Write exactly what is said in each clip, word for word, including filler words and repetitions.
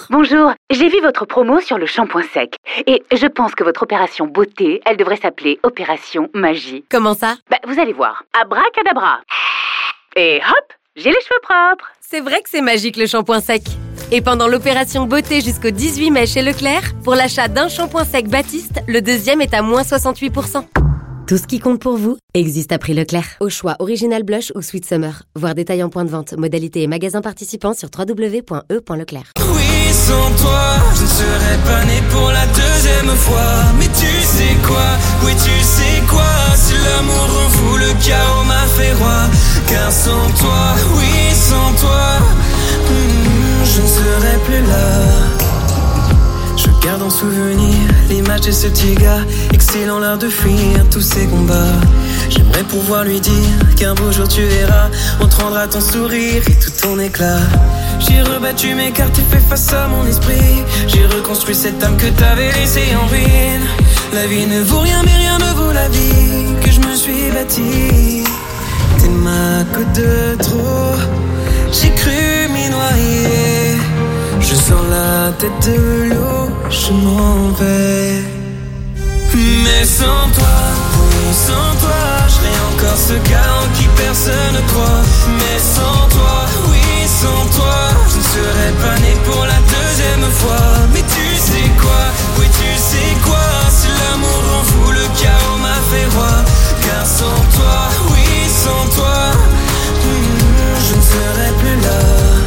Bonjour, j'ai vu votre promo sur le shampoing sec. Et je pense que votre opération beauté, elle devrait s'appeler Opération Magie. Comment ça? Bah, vous allez voir. Abracadabra. Et hop, j'ai les cheveux propres. C'est vrai que c'est magique le shampoing sec. Et pendant l'opération beauté jusqu'au dix-huit mai chez Leclerc, pour l'achat d'un shampoing sec Baptiste, le deuxième est à moins soixante-huit pour cent. Tout ce qui compte pour vous existe à prix Leclerc. Au choix Original Blush ou Sweet Summer. Voir détail en point de vente, modalité et magasins participants sur w w w point e point leclerc. Oui, sans toi, je ne serais pas né pour la deuxième fois. Mais tu sais quoi, oui tu sais quoi, si l'amour rend fou, le chaos m'a fait roi. Car sans toi, oui sans toi, hmm, je ne serais plus là. Je garde en souvenir l'image de ce petit gars, excellant l'art de fuir tous ses combats. J'aimerais pouvoir lui dire qu'un beau jour tu verras, on te rendra ton sourire et tout ton éclat. J'ai rebattu mes cartes et fait face à mon esprit. J'ai reconstruit cette âme que t'avais laissée en ruine. La vie ne vaut rien mais rien ne vaut la vie que je me suis bâtie. T'es ma goutte de trop, j'ai cru m'y noyer. Je sors la tête de l'eau, je m'en vais. Mais sans toi, oui sans toi, je serai encore ce gars en qui personne ne croit. Mais sans toi, oui sans toi, je ne serais pas né pour la deuxième fois. Mais tu sais quoi, oui tu sais quoi, si l'amour rend fou, le chaos m'a fait roi. Car sans toi, oui sans toi, hmm, je ne serais plus là.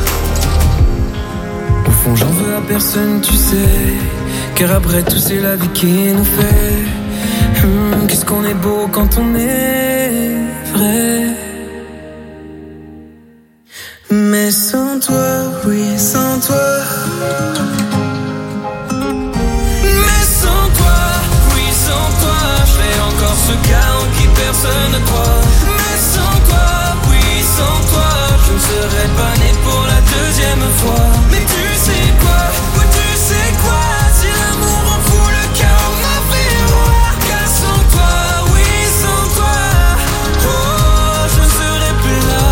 Au fond j'en veux à personne tu sais, car après tout c'est la vie qui nous fait hum, qu'est-ce qu'on est beau quand on est vrai. Mais sans toi, oui sans toi, mais sans toi, oui sans toi, je serai encore ce gars en qui personne ne croit. Mais sans toi, oui sans toi, je ne serais pas né pour la deuxième fois. Mais tu sais quoi, oui tu sais quoi, si l'amour rend fou, le chaos m'a fait roi. Car sans toi, oui sans toi, oh je ne serais plus là.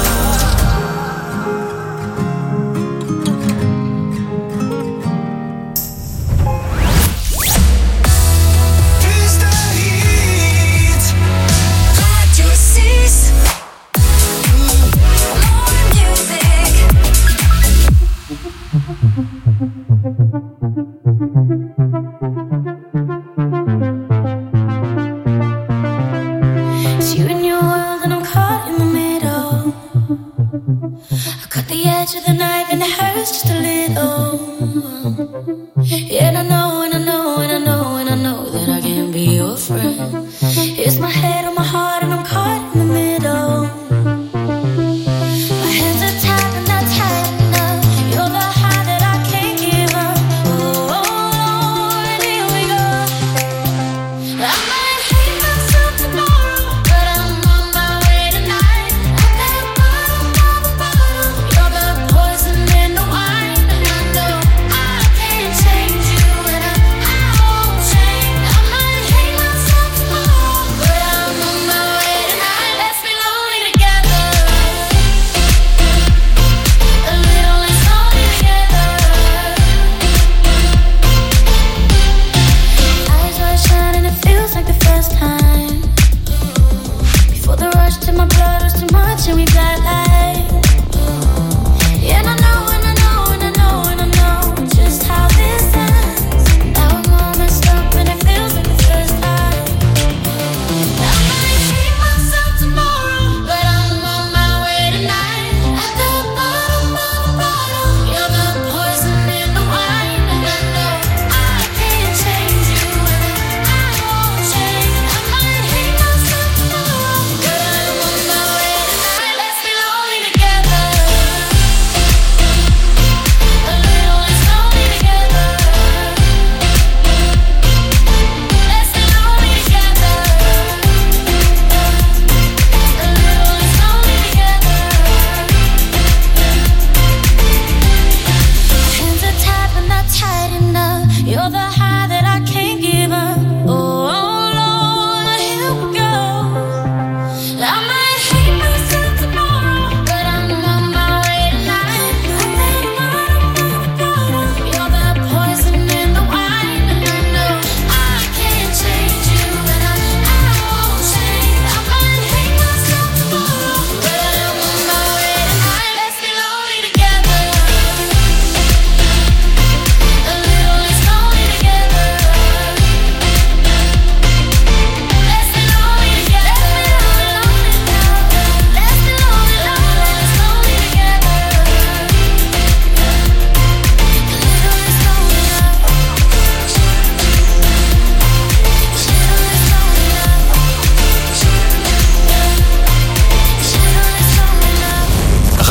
Plus de hits, Radio six, more music. It's you and your world and I'm caught in the middle. I cut the edge of the knife and it hurts just a little. Yeah, and I know, and I know, and I know, and I know that I can't be your friend. It's my head on my heart and I'm caught in the middle. My hands are tied and not tight enough. You're the high that I can't give up. Oh, Lord, here we go. I might hate myself tomorrow, but I'm on my way tonight. At that bottom of the bottle, you're the poison in the wine, and I know I can't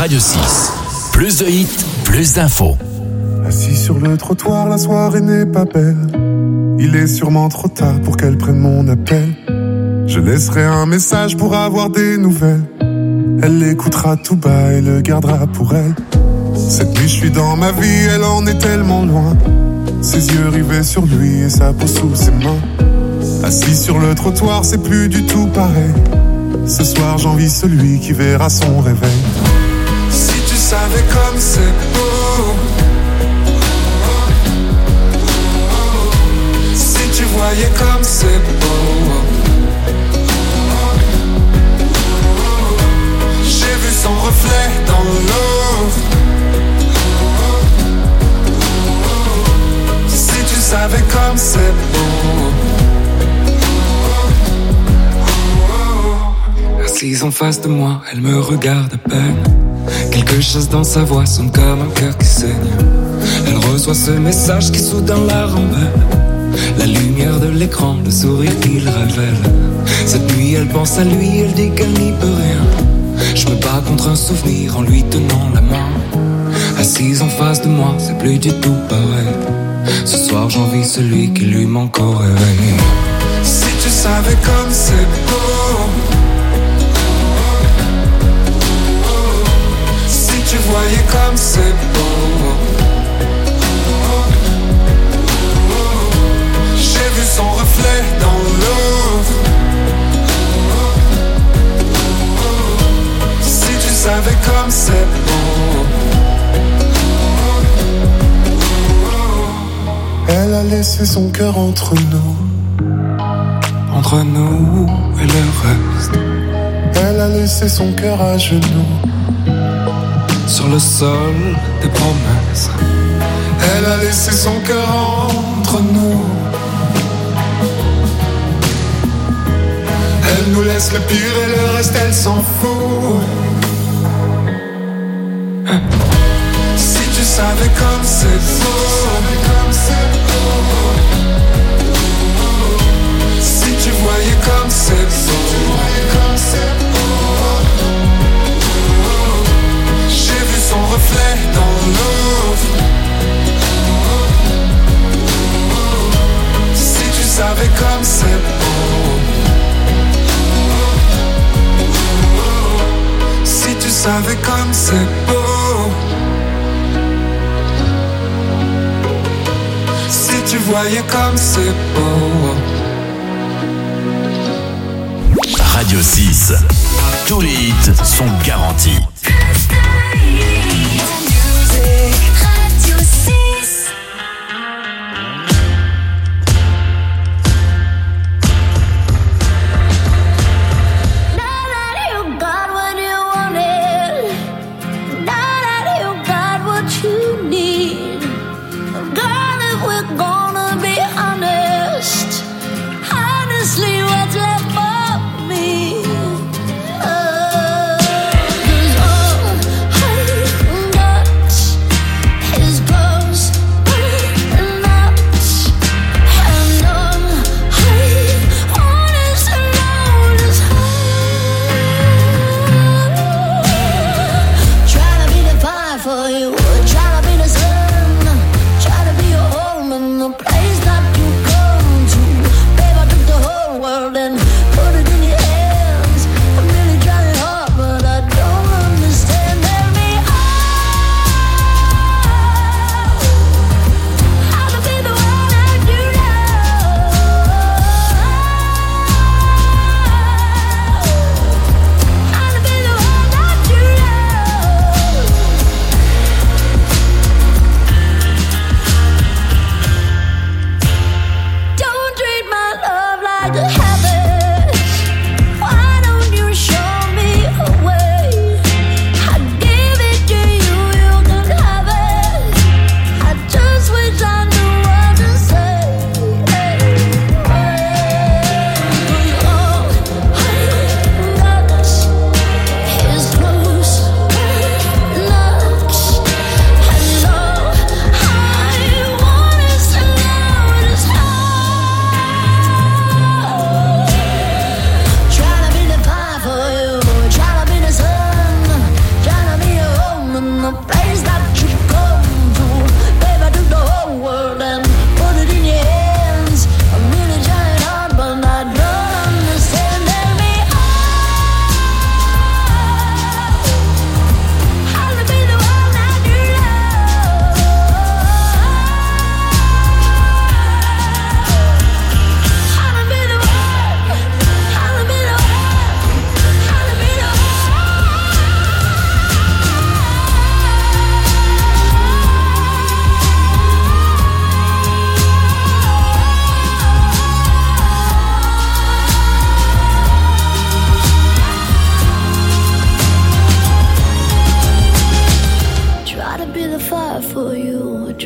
Radio six. Plus de hits, plus d'infos. Assis sur le trottoir, la soirée n'est pas belle. Il est sûrement trop tard pour qu'elle prenne mon appel. Je laisserai un message pour avoir des nouvelles. Elle l'écoutera tout bas et le gardera pour elle. Cette nuit je suis dans ma vie, elle en est tellement loin. Ses yeux rivés sur lui et sa peau sous ses mains. Assis sur le trottoir, c'est plus du tout pareil. Ce soir j'envie celui qui verra son réveil. Si tu savais comme c'est beau, si tu voyais comme c'est beau. J'ai vu son reflet dans l'eau. Si tu savais comme c'est beau. Assise en face de moi, elle me regarde à peine. Quelque chose dans sa voix sonne comme un cœur qui saigne. Elle reçoit ce message qui soudain la rembelle. La lumière de l'écran, le sourire qu'il révèle. Cette nuit elle pense à lui, elle dit qu'elle n'y peut rien. Je me bats contre un souvenir en lui tenant la main. Assise en face de moi, c'est plus du tout pareil. Ce soir j'envie celui qui lui manque au réveil. Si tu savais comme c'est beau, si tu voyais comme c'est beau. J'ai vu son reflet dans l'eau. Si tu savais comme c'est beau. Elle a laissé son cœur entre nous. Entre nous et le reste. Elle a laissé son cœur à genoux. Sur le sol des promesses. Elle a laissé son cœur entre nous. Elle nous laisse le pire et le reste elle s'en fout. Si tu savais comme c'est beau. Si tu voyais comme c'est beau. J'ai vu son reflet dans l'eau. Si tu savais comme c'est beau. Si tu savais comme c'est beau. Si tu voyais comme c'est beau. Radio six. Tous les hits sont garantis. Radio six. Now that you got what you wanted, now that you got what you need, girl, if we're gonna be honest, honestly, what's left for me? Uh, 'cause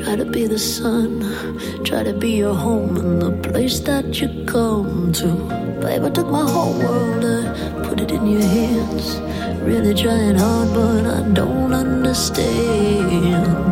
Try to be the sun, try to be your home and the place that you come to. Babe, I took my whole world, I put it in your hands. Really trying hard, but I don't understand.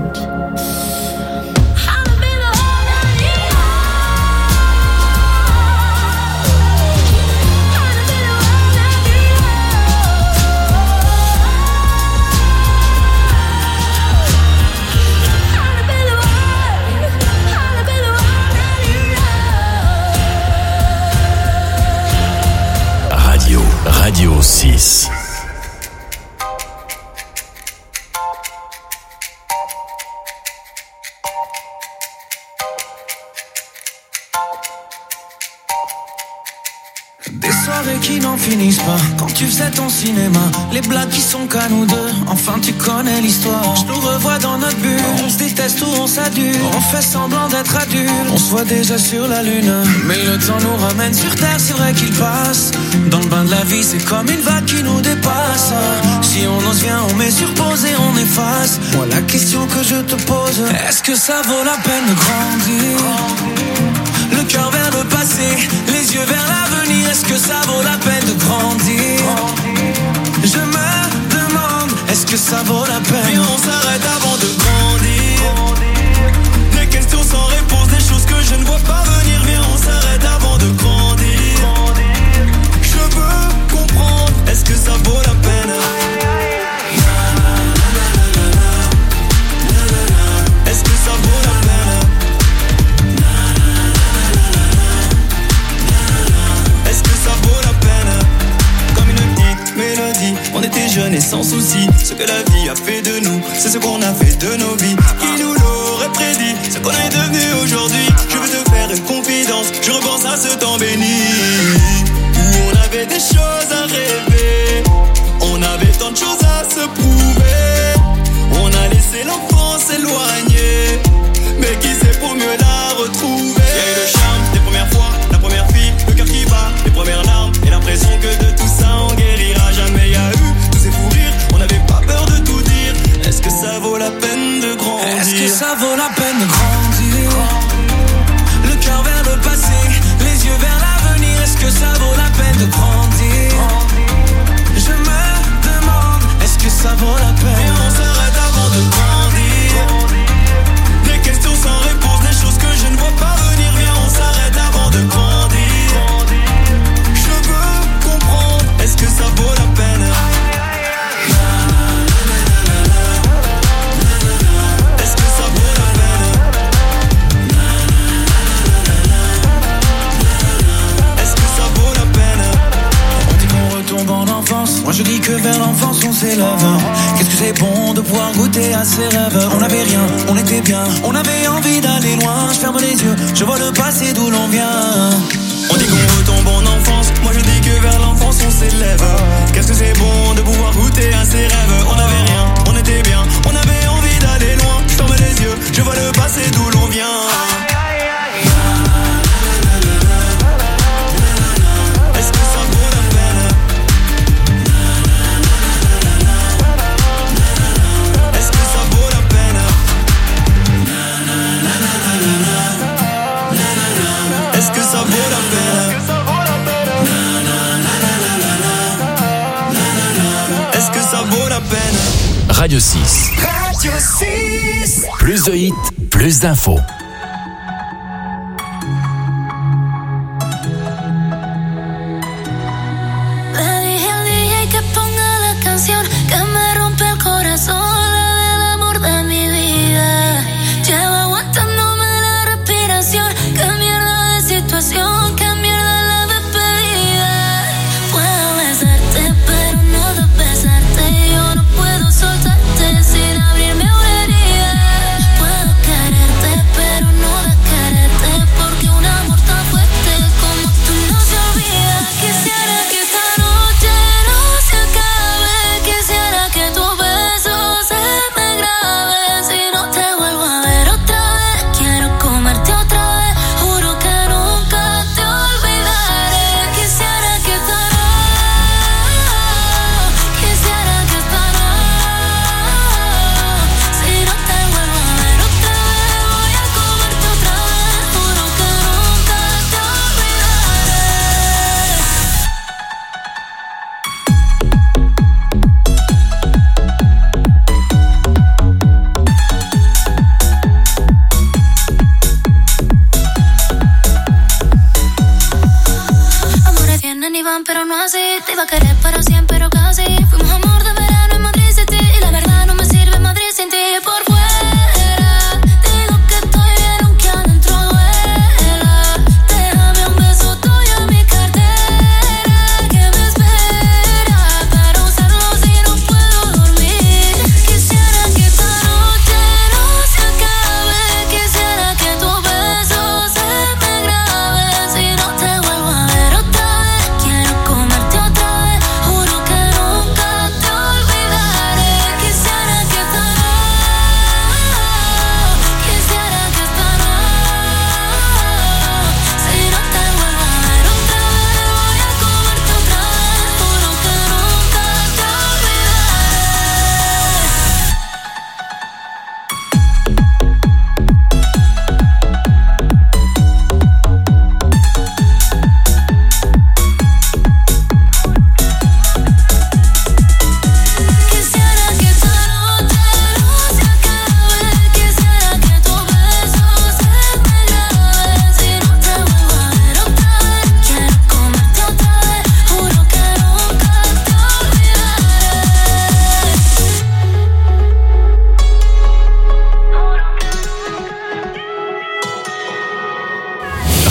Radio six. Des soirées qui n'en finissent pas, quand tu faisais ton cinéma, les blagues qui sont qu'à nous deux, enfin tu connais l'histoire. Je nous revois dans notre bulle, on se déteste ou on s'adule, on fait semblant d'être adultes, on se voit déjà sur la lune. Mais le temps nous ramène sur terre, c'est vrai qu'il passe. Dans le bain de la vie, c'est comme une vague qui nous dépasse. Si on ose vient, on met sur pause et on efface. Moi la question que je te pose, est-ce que ça vaut la peine de grandir? Le cœur vers le passé, les yeux vers l'avenir, est-ce que ça vaut la peine de grandir? Je me demande, est-ce que ça vaut la peine? Puis on s'arrête avant de grandir. Des questions sans réponse, des choses que je ne vois pas venir. Viens, on s'arrête avant de grandir. Je veux comprendre, est-ce que ça vaut la peine? Est-ce que ça vaut la peine? Ça vaut la peine. Comme une petite mélodie, on était jeunes et sans soucis. Ce que la vie a fait de nous, c'est ce qu'on a fait de nos vies. Qui nous l'aurait prédit, ce qu'on est devenu aujourd'hui. Je veux te faire une confidence, je repense à ce temps béni où on avait des choses à rêver, on avait tant de choses à se prouver. On a laissé l'enfance s'éloigner, mais qui sait pour mieux la retrouver. Il y a eu le charme des premières fois, la première fille, le cœur qui bat, les premières larmes et l'impression que de tout ça on guérira jamais. Y a eu tous ces fous rires, on n'avait pas peur de tout dire. Est-ce que ça vaut la peine de grandir? Est-ce que ça vaut la peine de grandir? Le cœur vers le passé, les yeux vers l'avenir, est-ce que ça vaut la peine de grandir? Je me demande, est-ce que ça vaut la peine? Et on s'arrête avant de grandir. Des questions sans réponse, des choses que je ne vois pas venir. Viens, on s'arrête avant de grandir. Je veux comprendre, est-ce que ça vaut la peine? Est-ce que ça vaut la peine? Est-ce que ça vaut la peine? On dit qu'on retombe en enfance, moi je dis que vers l'enfance on s'élève. Qu'est-ce que c'est bon de pouvoir goûter à ses rêves. On n'avait rien, on était bien, on avait envie d'aller loin. Je ferme les yeux, je vois le passé d'où l'on vient. On dit qu'on retombe en enfance, moi je dis que vers l'enfance on s'élève. Qu'est-ce que c'est bon de pouvoir goûter à ses rêves. On n'avait rien, on était bien, on avait envie d'aller loin. Je ferme les yeux, je vois le passé d'où l'on vient. Est-ce que ça vaut la peine? Est-ce que ça vaut la peine? Est-ce que ça vaut la peine? Est-ce que ça vaut la peine? Radio six. Radio six. Plus de hits, plus d'infos. Le dije al D J que ponga la canción que me rompe el corazón, la del amor de mi vida. Llevo aguantándome la respiración. Qué mierda de situación, qué mierda la despedida. Puedo besarte, pero no besarte. Yo no puedo soltarte sin abrirme una herida. Puedo quererte, pero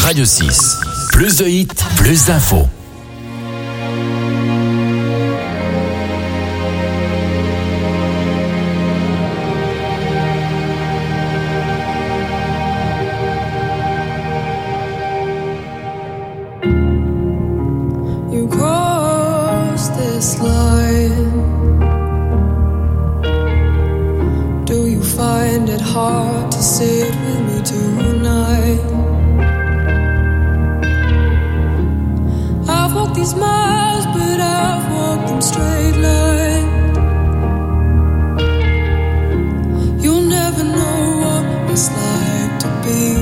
Radio six. Plus de hits, plus d'infos. You cross this line. Do you find it hard to sit with me tonight? I've walked these miles, but I've walked them straight line. You'll never know what it's like to be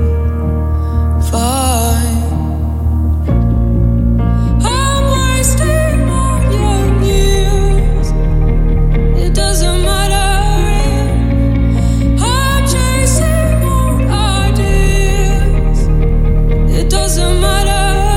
fine. I'm wasting my young years. It doesn't matter. I'm chasing old ideas. It doesn't matter.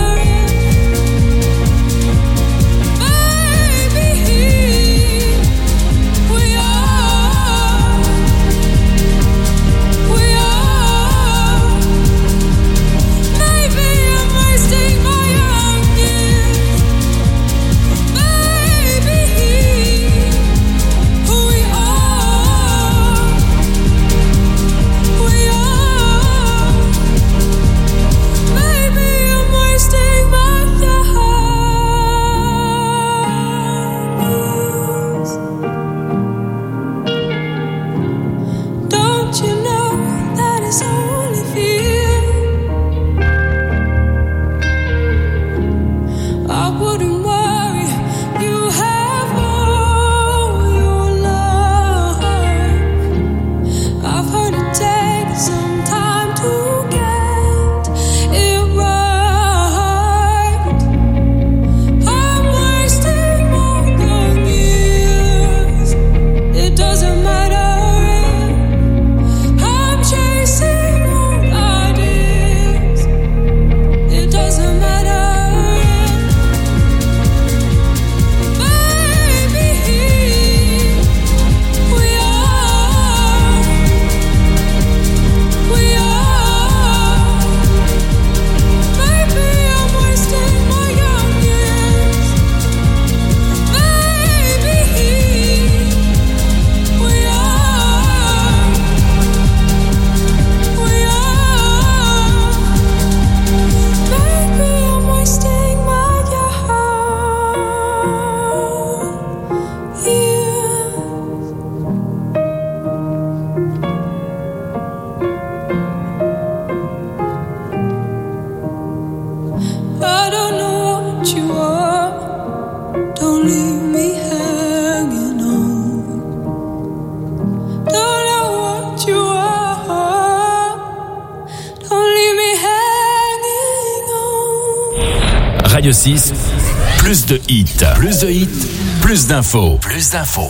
Radio six, plus de hits, plus de hits, plus d'infos, plus d'infos.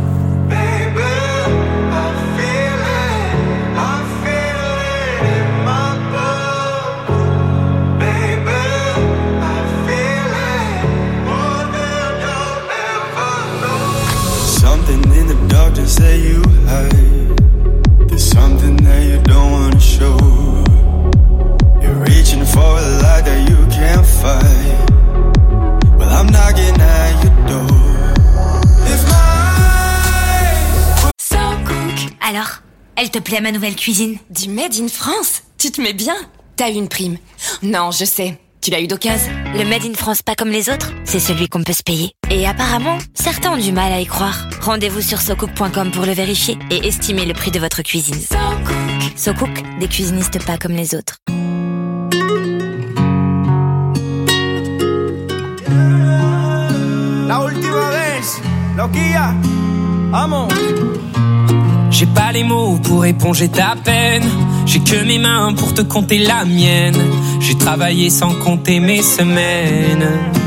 Something in the dark just say you hide. There's something that you don't wanna show. You're reaching for a light that you can't fight. Well, I'm knocking at your door. If my... So cook. Alors, elle te plaît ma nouvelle cuisine? Du Made in France? Tu te mets bien? T'as eu une prime. Non, je sais. Tu l'as eu d'occasion. Le Made in France pas comme les autres, c'est celui qu'on peut se payer. Et apparemment, certains ont du mal à y croire. Rendez-vous sur socook point com pour le vérifier et estimer le prix de votre cuisine. SoCook. SoCook, des cuisinistes pas comme les autres. La última vez, loquilla, amo. J'ai pas les mots pour éponger ta peine. J'ai que mes mains pour te compter la mienne. J'ai travaillé sans compter mes semaines.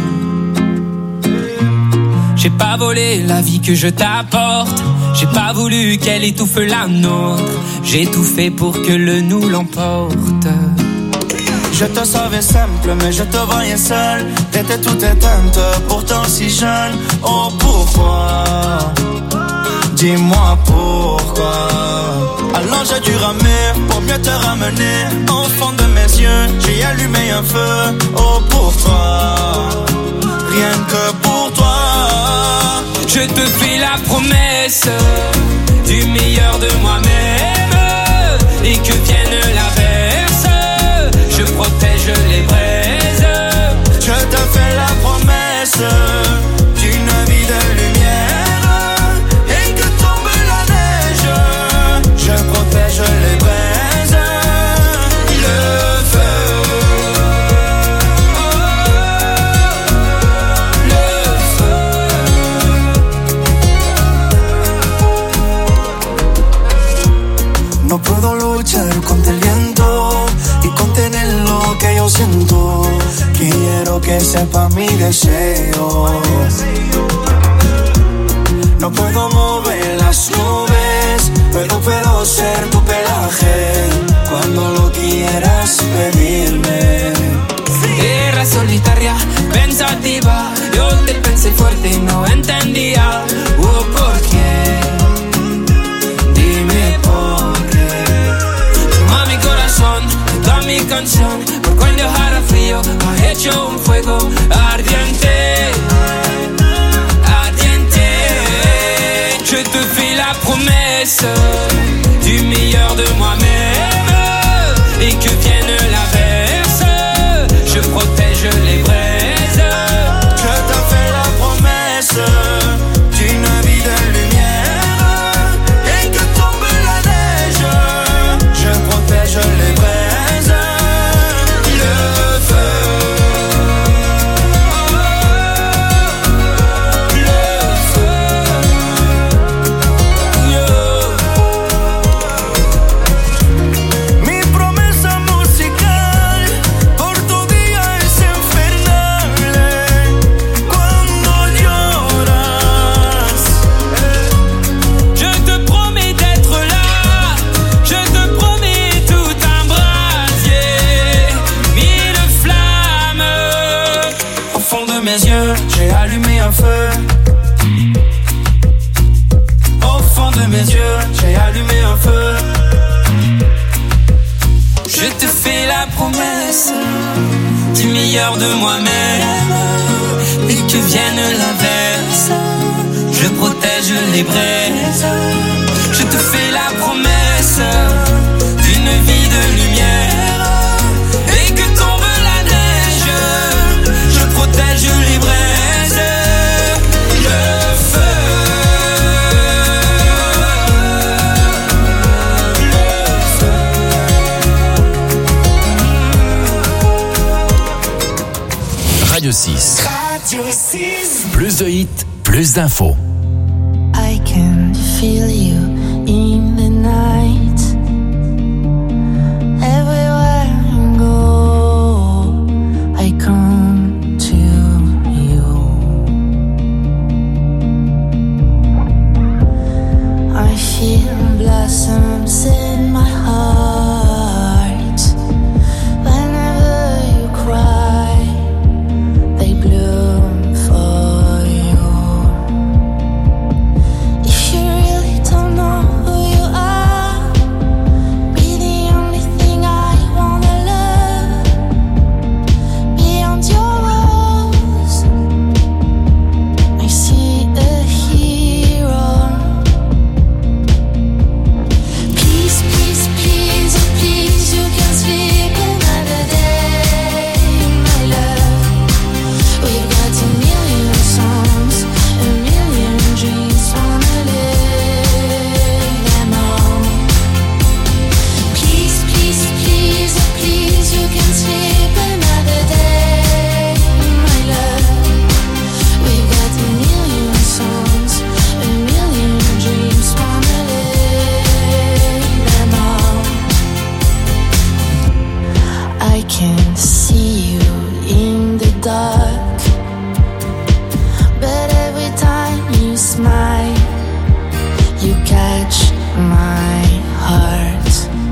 J'ai pas volé la vie que je t'apporte. J'ai pas voulu qu'elle étouffe la nôtre. J'ai tout fait pour que le nous l'emporte. Je te savais simple, mais je te voyais seul. T'étais toute éteinte, pourtant si jeune. Oh pourquoi? Dis-moi pourquoi. Alors j'ai dû ramer pour mieux de te ramener au fond de mes yeux. J'ai allumé un feu, oh pour toi, rien que pour toi. Je te fais la promesse du meilleur de moi-même, et que vienne l'averse, je protège les braises. Je te fais la promesse d'une vie de lumière, et que tombe la neige, je protège les braises. Le feu, le feu. No puedo luchar contra el viento y contener lo que yo siento. Quiero que sepa mi deseo. No puedo mover las nubes, pero puedo ser tu pelaje cuando lo quieras pedirme. Era solitaria, pensativa, yo te pensé fuerte y no entendía. Oh, ¿por qué? Dime por qué. Toma mi corazón, toda mi canción, por cuando hará frío, ha hecho un fuego ardiente, ardiente. Je te fais la promesse du meilleur de moi-même, et que vienne l'averse, je protège les braises. Je te fais la promesse d'une vie de lumière, et que tombe la neige, je protège les braises. Le feu, le feu, mi promesa musical por tu día es infernal. Cuando lloras, Je te promets d'être là, je te promets tout un brasier, mille flammes. au fond de mes yeux, j'ai allumé un feu. Au fond de mes yeux, j'ai allumé un feu. Je te fais la promesse du meilleur de moi-même, et que vienne l'averse, je protège les braises. Je te fais la promesse d'une vie de lumière, et que tombe la neige, je protège les braises. Le feu, le feu. Radio six. Plus de hits, plus d'infos. I can feel you in the night. Everywhere I go, I come to you. I feel blossoms in my heart. Whenever you cry, they bloom for you. If you really don't know who you are, be the only thing I wanna love. Beyond your walls, I see a hero. Please, please, please, oh please, you can sleep another day, my love. We've got a million songs, a million dreams, wanna live them all. Please, please, please, oh please, you can sleep another day, my love. We've got a million songs, a million dreams, wanna live them all. I can see you in the dark, but every time you smile, you catch my heart.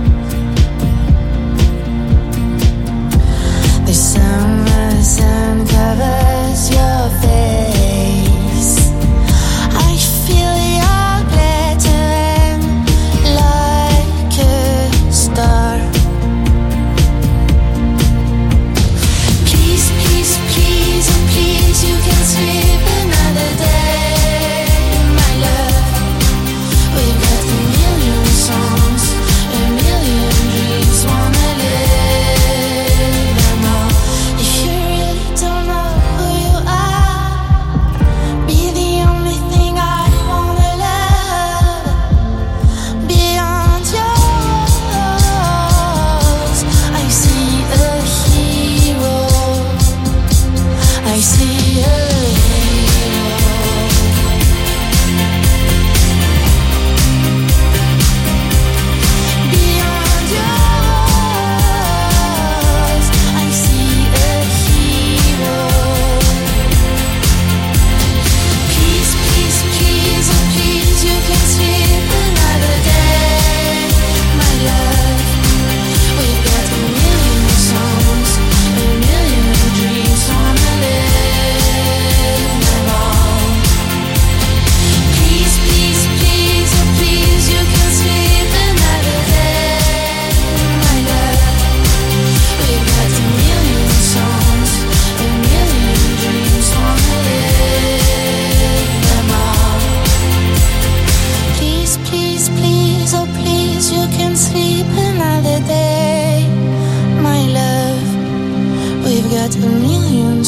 The summer sun covers your face. I feel your glitter like a star.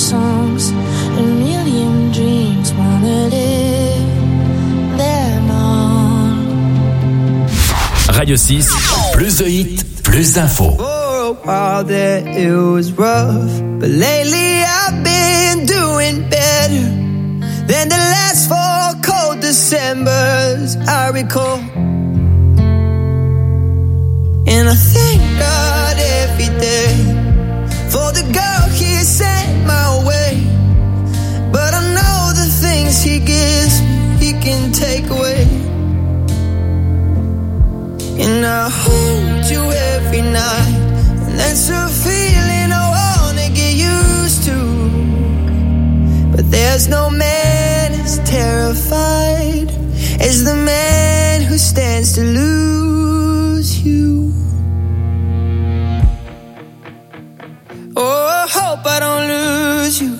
songs, a million dreams, wanna live them on. Radio six, plus de hits, plus d'infos. For a while there it was rough, but lately I've been doing better than the last four cold Decembers I recall. And I thank God every day for the girl He sent my way. But I know the things He gives me, He can take away. And I hold you every night, and that's a feeling I wanna get used to. But there's no man as terrified as the man who stands to lose you. Oh, I hope I don't lose you.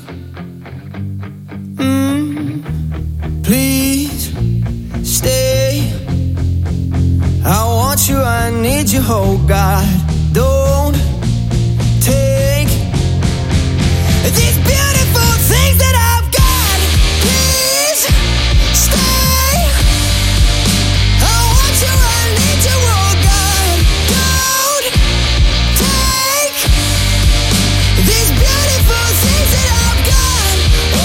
Mm. Please stay. I want you, I need you, oh God. Don't take these beautiful things that I've got. Please stay. I want you, I need you, oh God. Don't take these beautiful things that I've got. Oh,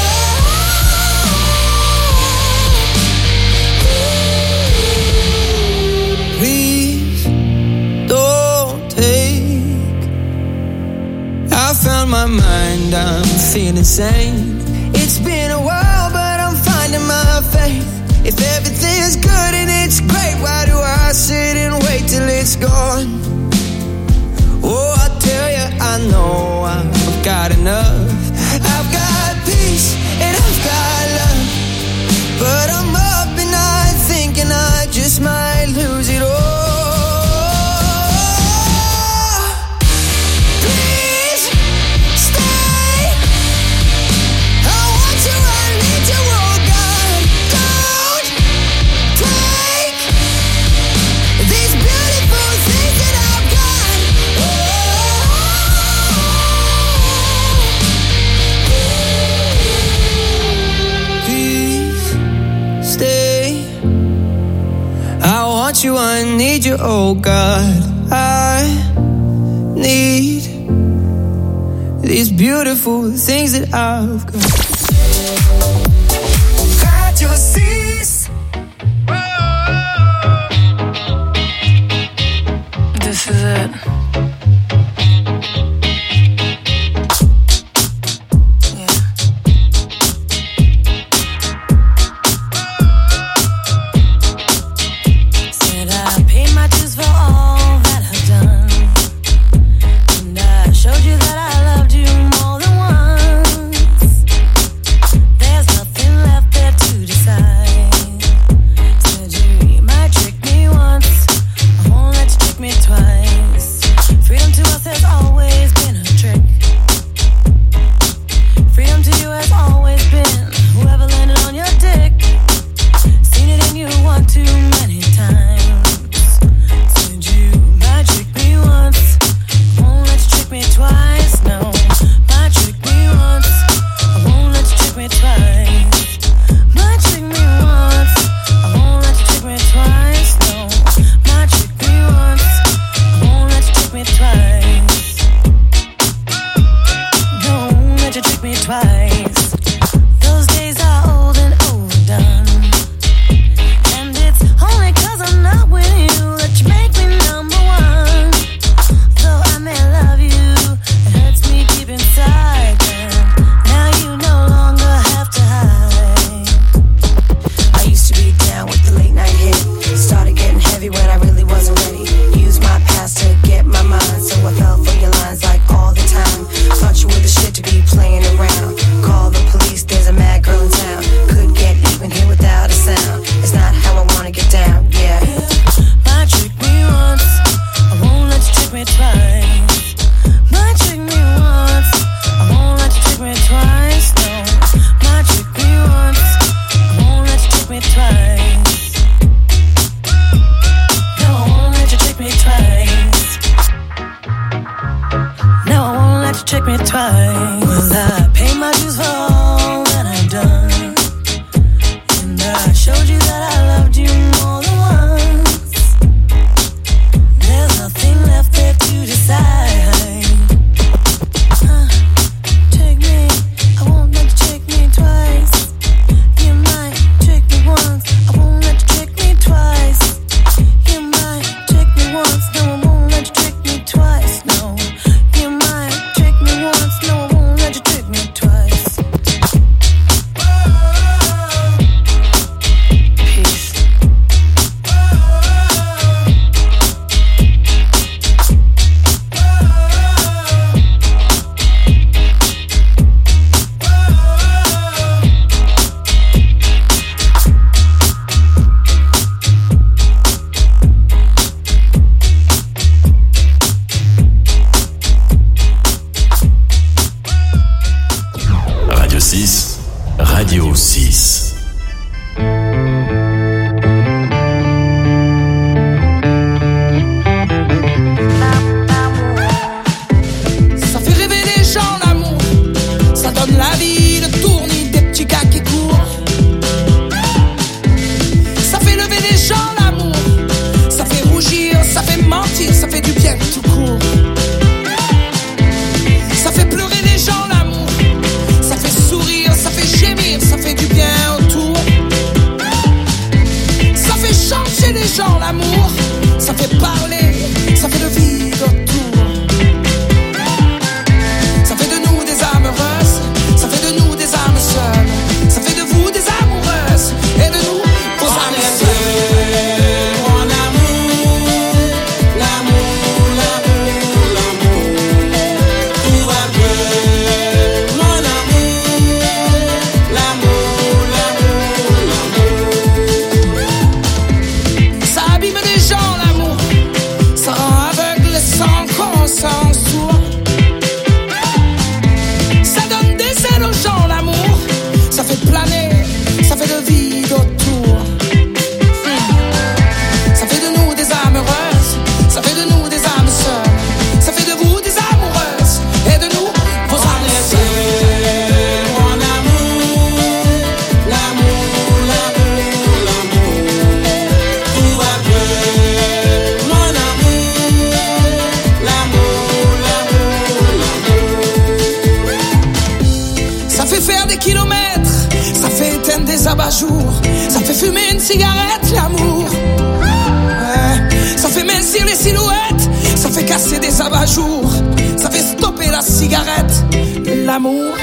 please don't take. I found my mind, I'm feeling sane. It's been a while, but I'm finding my faith. If everything's good and it's great, why do I sit and wait till it's gone? Oh, I tell you, I know I've got enough. I've got peace and I've got love, but I'm up and I'm thinking I just might lose it all. Please stay. I want you, I need you, oh God. Don't take these beautiful things that I've got. Oh, please stay. I want you, I need you, oh God. I need these beautiful things that I've got. Radio six. This is it. Said I paid my dues for all that I've done, and I showed you that I loved you more than once. There's nothing left there to decide. Said you might trick me once, I won't let you trick me twice. Freedom to us has always been a trick. Freedom to you has always been whoever landed on your dick. Seen it in you one too many times. Said you might trick me once, won't let you trick me twice. No, might trick me once, I won't let you trick me twice. Might trick me once, I won't let you trick me twice. No, might trick me once, I won't let you trick me twice. No, won't let you trick me twice. Those days are old and overdone, and it's only 'cause I'm not with you that you make me number one. Though I may love you, it hurts me deep inside. And now you no longer have to hide. I used to be down with the late night hit. Started getting heavy when I really wasn't ready. Used my past to get my mind, so I fell for your lines like all the time. Thought you were the shit to be playing around. Call the police, there's a mad girl in town. Could get even here without a sound. It's not how I wanna get down, yeah. Might trick me once, I won't let you trick me twice. Might trick me once, I won't let you trick me twice. No, might trick me once, I won't let you trick me twice. No, I won't let you trick me twice. No, I won't let you trick me twice. Well, I jour. Ça fait fumer une cigarette, l'amour. Ouais. Ça fait mincir les silhouettes. Ça fait casser des abat-jours. Ça fait stopper la cigarette, l'amour.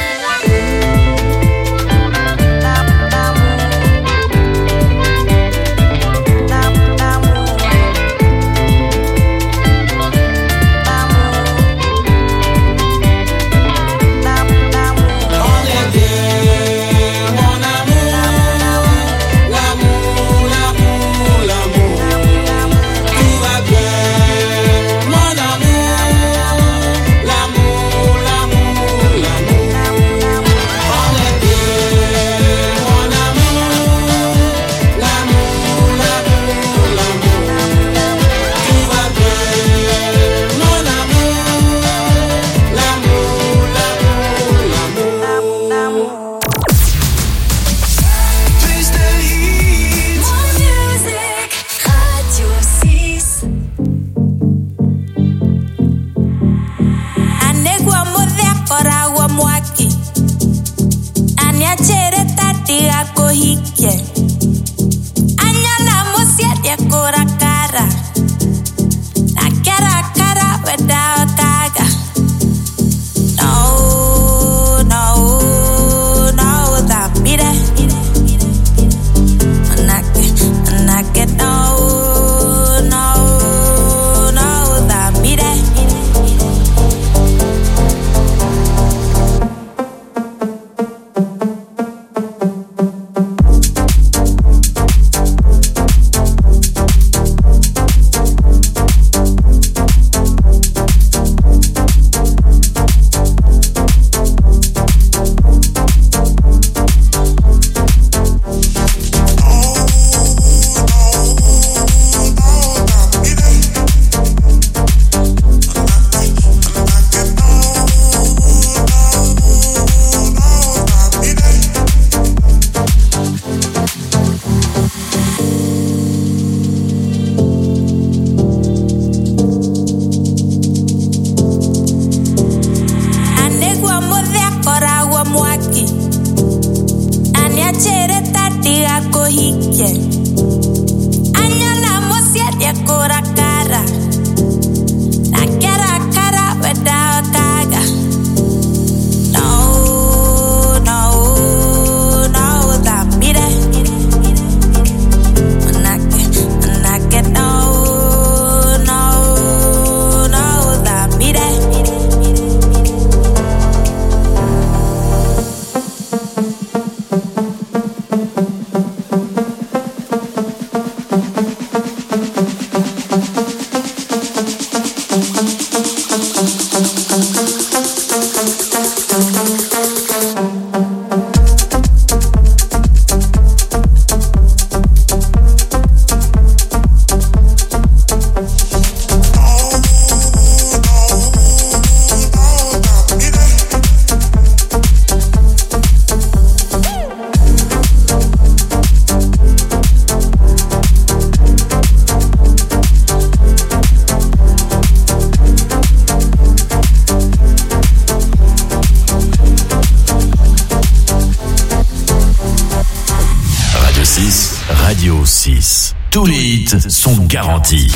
Radio six. Tous les hits sont garantis.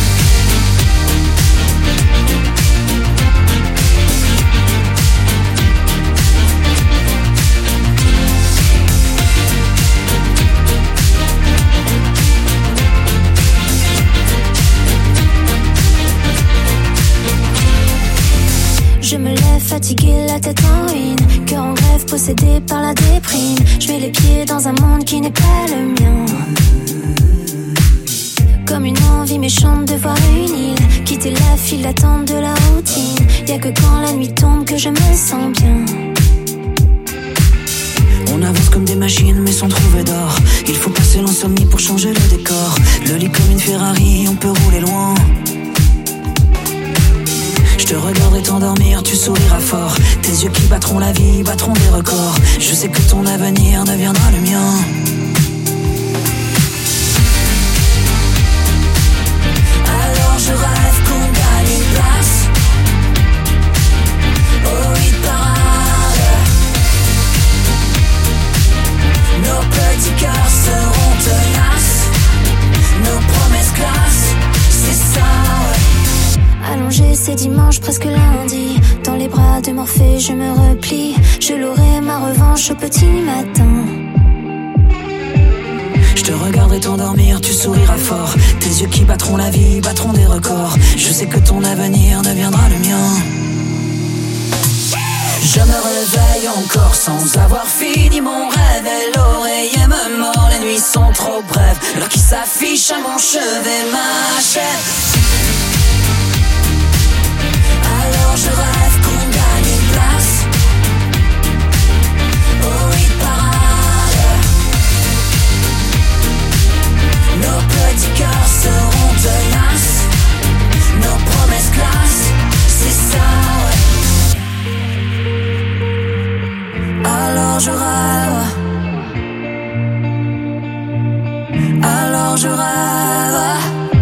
Je me lève fatiguée, la tête en ruine, cœur en grève, possédé par la déprime. Je mets les pieds dans un monde qui n'est pas le mien. Comme une envie méchante de voir une île, quitter la file d'attente de la routine. Y'a que quand la nuit tombe que je me sens bien. On avance comme des machines mais sans trouver d'or. Il faut passer l'insomnie pour changer le décor. Le lit comme une Ferrari, on peut rouler loin. Je te regarderai t'endormir, tu souriras fort. Tes yeux qui battront la vie, battront des records. Je sais que ton avenir deviendra le mien. Alors je rêve qu'on gagne une place au hit parade. Nos petits cœurs dimanche, presque lundi. Dans les bras de Morphée, je me replie. Je louerai ma revanche au petit matin. Je te regarderai t'endormir, tu souriras fort. Tes yeux qui battront la vie, battront des records. Je sais que ton avenir deviendra le mien. Je me réveille encore sans avoir fini mon rêve. Et l'oreiller me mord, les nuits sont trop brèves. L'heure qui s'affiche à mon chevet m'achève. Alors je rêve qu'on gagne une place au hit parade. Nos petits cœurs seront tenaces, nos promesses classe, c'est ça, ouais. Alors je rêve, alors je rêve,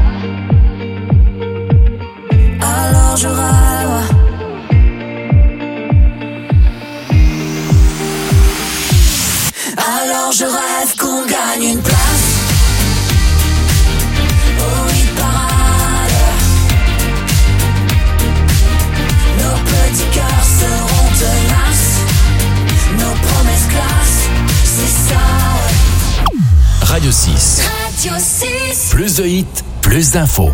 alors je rêve. Alors je rêve qu'on gagne une place au hit parade. Nos petits cœurs seront tenaces, nos promesses classe, c'est ça, ouais. Radio six. Radio six. Plus de hits, plus d'infos.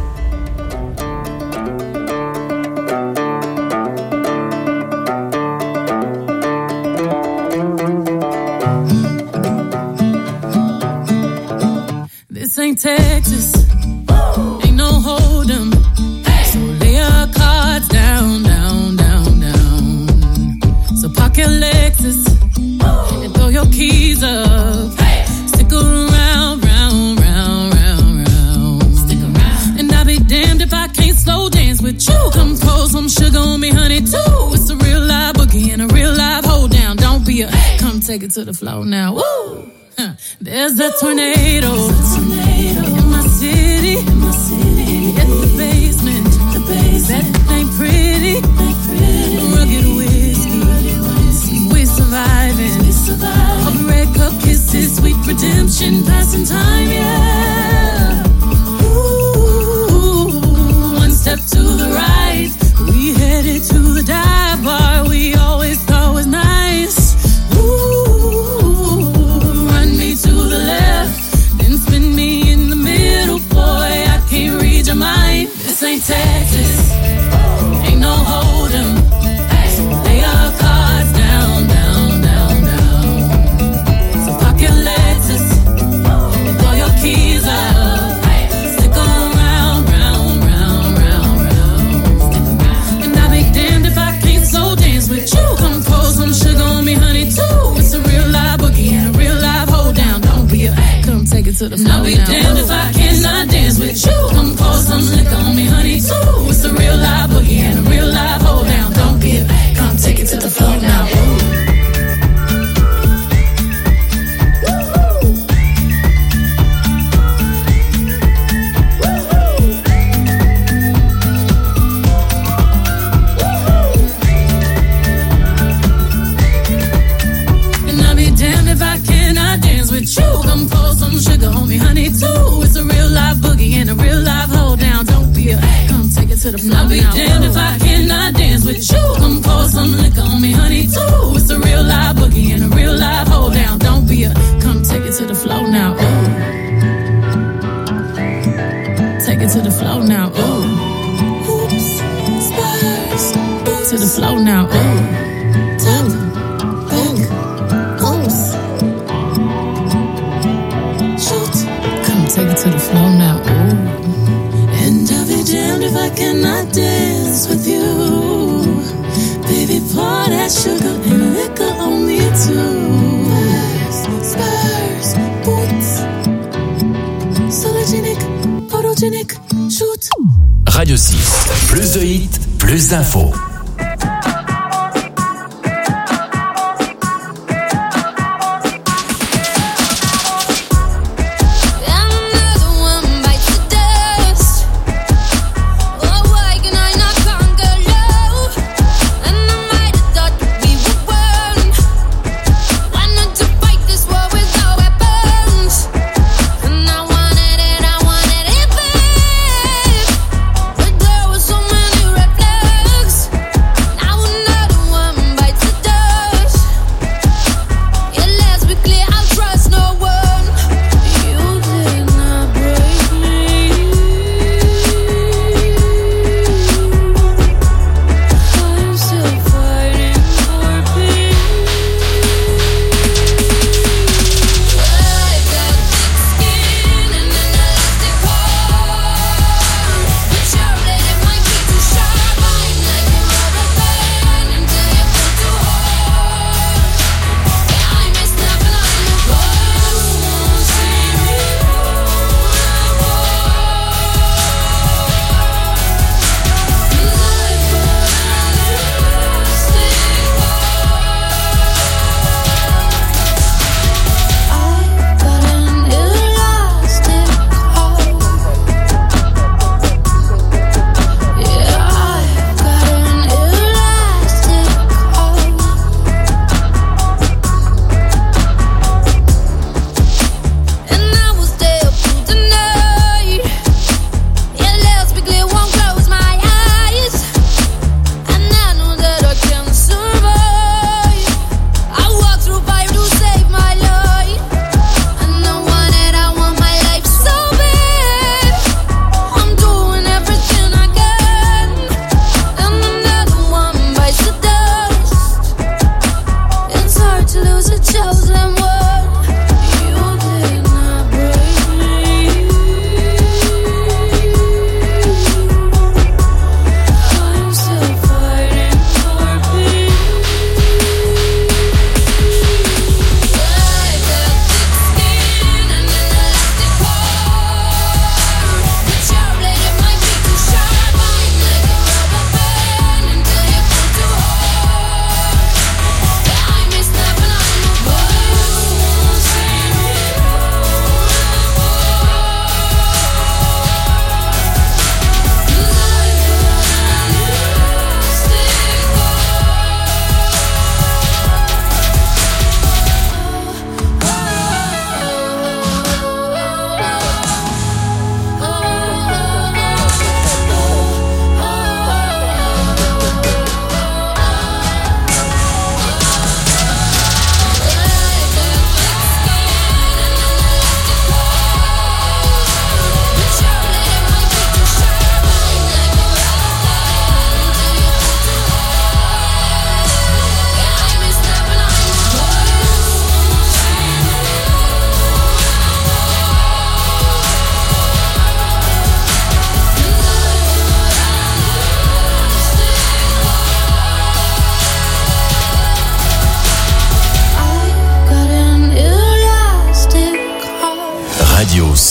This ain't Texas, ain't no hold'em. So lay your cards down, down, down, down. So park your Lexus and throw your keys up. Stick around, round, round, round, round. Stick around. And I'll be damned if I can't slow dance with you. Come pour some sugar on me, honey, too. It's a real live boogie and a real live hold down. Don't be a, come take it to the floor now. Woo! Huh. There's a tornado, in my city, in my city. In the basement, the basement. That ain't pretty, ain't pretty. Rugged whiskey, we surviving. We surviving. All the red cup kisses, sweet redemption, passing time, yeah. Ooh, one step to the right, we headed to the dive bar we always thought was nice. To the left, then spin me in the middle, boy, I can't read your mind. This ain't Texas, ain't no hold'em. Lay your cards down, down, down, down. So park your Lexus and throw your keys up. Stick around, round, round, round, round. And I'll be damned if I can't slow dance with you. Come pour some sugar on me, honey, too. It's a real live boogie and a real live hold down. Don't be a, come take it to the floor. I'll be damned if I cannot dance with you. Come pour some liquor on me, honey, too. It's a real live boogie and a real live hold down. Don't be a, come take it to the floor now. Come pour some sugar on me, honey, too. It's a real live boogie and a real live hold down. Don't be a, come take it to the floor. I'll be damned if I cannot dance with you. Come pour some liquor on me, honey, too. It's a real live boogie and a real live hold down. Don't be a, come take it to the floor now. Ooh. Take it to the floor now. Ooh. Oops, spurs. To the floor now. Ooh. Top, back, oops. Take it to the floor now, ooh. And I'll be damned if I cannot dance with you. Baby, pour that sugar and liquor on me too. Spurs, boots, sologenic, photogenic, shoot. Radio six, plus de hits, plus d'infos. But there were so many red flags.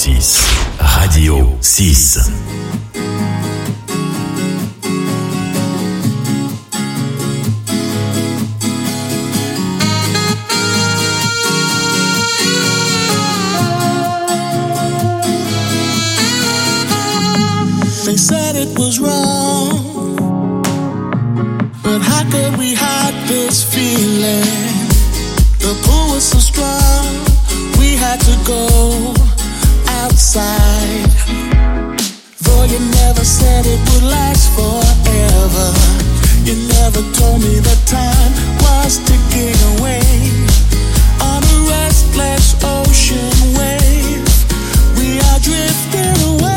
six. Radio six. They said it was wrong, but how could we hide this feeling? The pull was so strong, we had to go outside. Though you never said it would last forever, you never told me that time was ticking away. On a restless ocean wave, we are drifting away.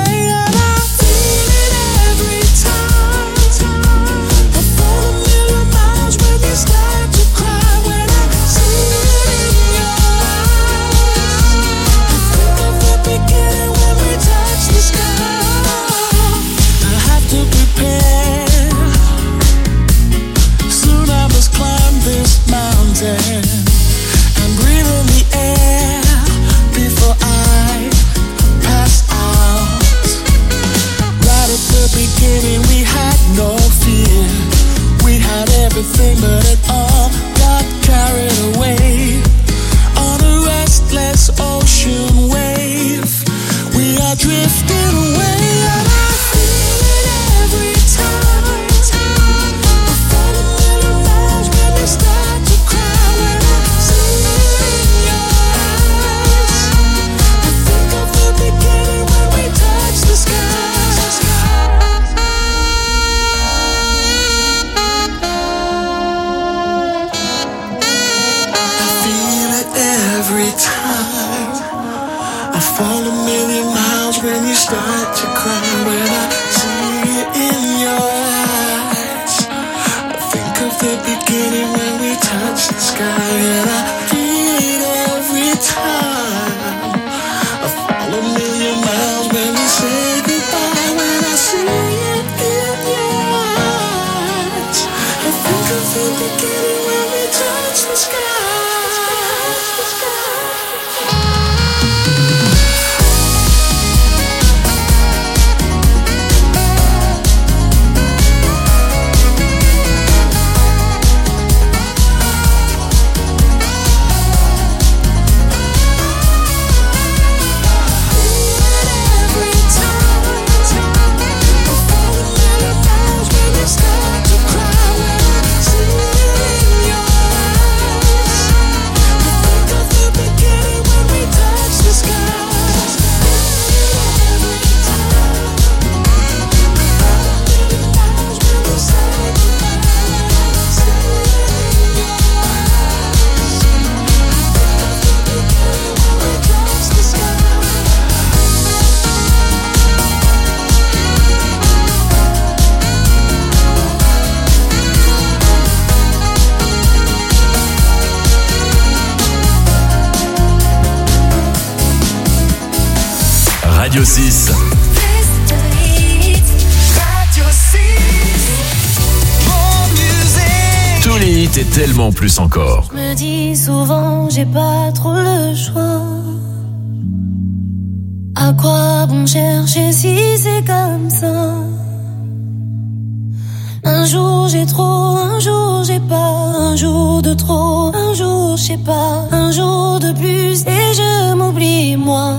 And breathe in the air before I pass out. Right at the beginning we had no fear. We had everything but it all got carried away. On a restless ocean wave, we are drifting away. And I feel it every time. I fall a million miles when you start to cry. Every time I fall a million miles when you start to cry. When I see it in your eyes, I think of the beginning when we touch the sky. And I feel it every time I fall a million miles when we say goodbye. When I see it in your eyes, I think of the beginning when we touch the sky. Radio six. Tous les hits et tellement plus encore. Je me dis souvent, j'ai pas trop le choix. À quoi bon chercher si c'est comme ça? Un jour j'ai trop, un jour j'ai pas, un jour de trop, un jour je sais pas, un jour de plus et je m'oublie moi.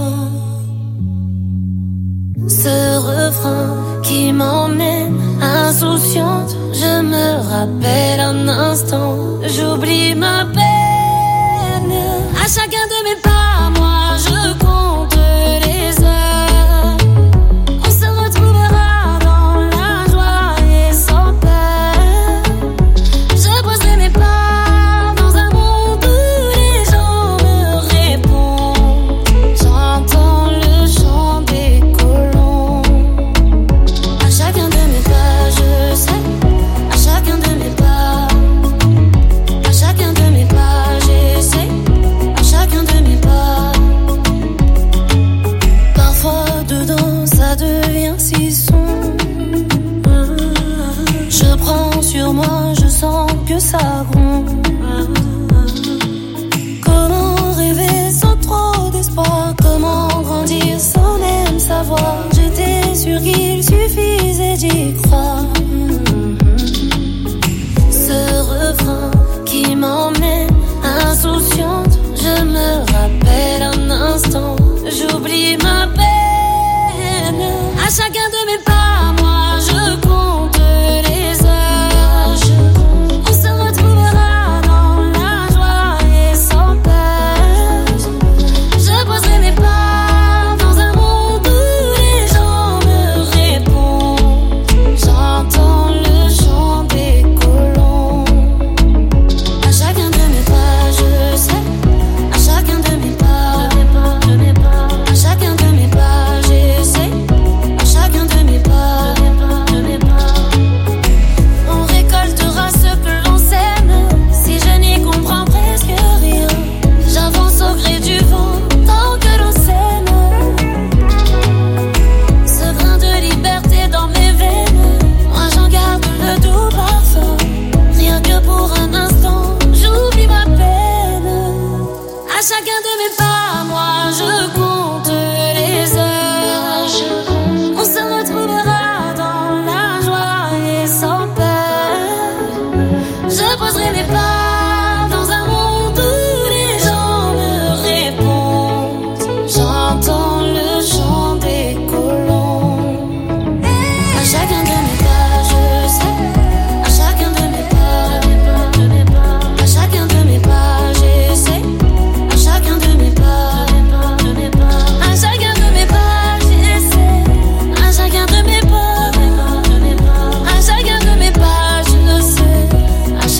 Ce refrain qui m'emmène insouciante, je me rappelle un instant, j'oublie ma peine. À chacun de mes pas, moi je compte les heures. On se retrouvera dans la joie et sans peur. Je poserai mes pas dans un monde où les gens me répondent. J'entends le chant des colons. À chacun de mes pas, je sais. À chacun de mes pas, à chacun de mes pas, j'essaie. À chacun de mes pas. Parfois dedans ça devient si sombre. Je prends sur moi, je sens que ça gronde. Comment rêver sans trop d'espoir? Comment grandir sans savoir, j'étais sûre qu'il suffisait d'y croire. Ce refrain qui m'emmène insouciante, je me rappelle un instant, j'oublie ma peine à chacun de mes pas.